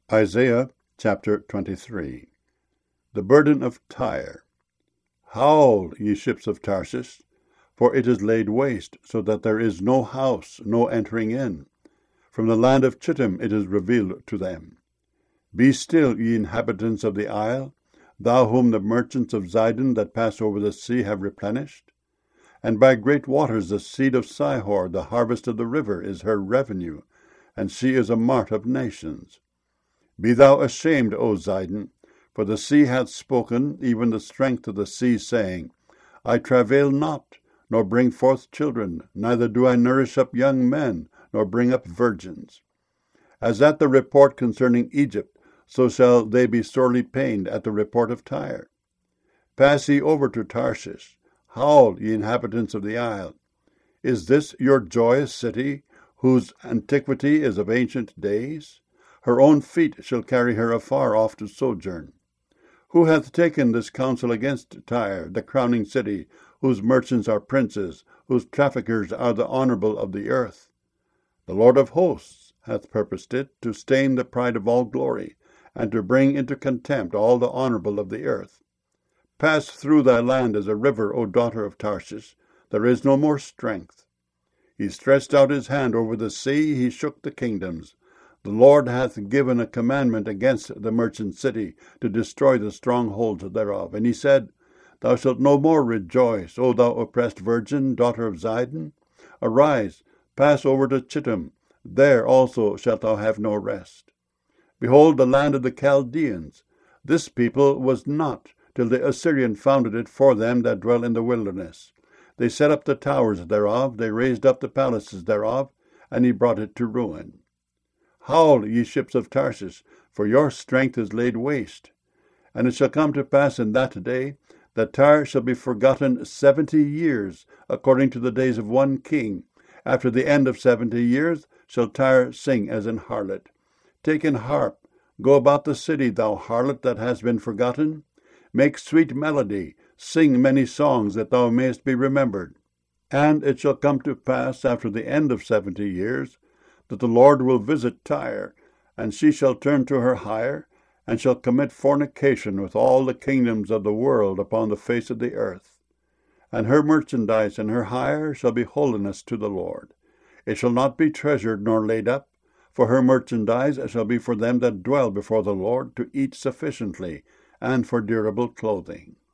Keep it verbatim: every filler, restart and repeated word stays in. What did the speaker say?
Isaiah chapter twenty-three. The burden of Tyre. Howl, ye ships of Tarshish, for it is laid waste, so that there is no house, no entering in. From the land of Chittim it is revealed to them. Be still, ye inhabitants of the isle, thou whom the merchants of Zidon that pass over the sea have replenished. And by great waters the seed of Sihor, the harvest of the river, is her revenue, and she is a mart of nations. Be thou ashamed, O Zidon, for the sea hath spoken, even the strength of the sea, saying, I travail not, nor bring forth children, neither do I nourish up young men, nor bring up virgins. As at the report concerning Egypt, so shall they be sorely pained at the report of Tyre. Pass ye over to Tarshish. Howl, ye inhabitants of the isle. Is this your joyous city, whose antiquity is of ancient days? Her own feet shall carry her afar off to sojourn. Who hath taken this counsel against Tyre, the crowning city, whose merchants are princes, whose traffickers are the honourable of the earth? The Lord of hosts hath purposed it, to stain the pride of all glory, and to bring into contempt all the honourable of the earth. Pass through thy land as a river, O daughter of Tarshish. There is no more strength. He stretched out his hand over the sea, he shook the kingdoms. The Lord hath given a commandment against the merchant city, to destroy the strongholds thereof. And he said, Thou shalt no more rejoice, O thou oppressed virgin, daughter of Zidon. Arise, pass over to Chittim. There also shalt thou have no rest. Behold the land of the Chaldeans. This people was not, till the Assyrian founded it for them that dwell in the wilderness. They set up the towers thereof, they raised up the palaces thereof, and he brought it to ruin. Howl, ye ships of Tarshish, for your strength is laid waste. And it shall come to pass in that day, that Tyre shall be forgotten seventy years, according to the days of one king. After the end of seventy years shall Tyre sing as an harlot. Take an harp, go about the city, thou harlot that has been forgotten. Make sweet melody, sing many songs, that thou mayest be remembered. And it shall come to pass after the end of seventy years, that the Lord will visit Tyre, and she shall turn to her hire, and shall commit fornication with all the kingdoms of the world upon the face of the earth. And her merchandise and her hire shall be holiness to the Lord. It shall not be treasured nor laid up, for her merchandise shall be for them that dwell before the Lord, to eat sufficiently, and for durable clothing.